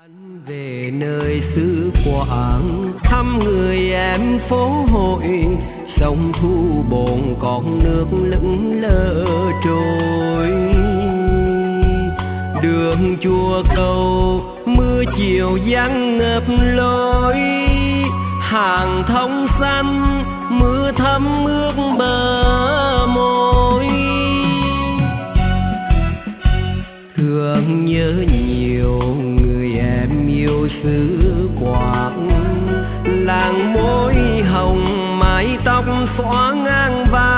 Về nơi xứ Quảng thăm người em phố hội, sông thu bồn còn nước lững lờ trôi. Đường chùa cầu mưa chiều giăng ngập lối, hàng thông xanh mưa thấm ướt bờ môi. Thương nhớ nhiều người em yêu xứ Quảng, làng môi hồng mái tóc xõa ngang vai.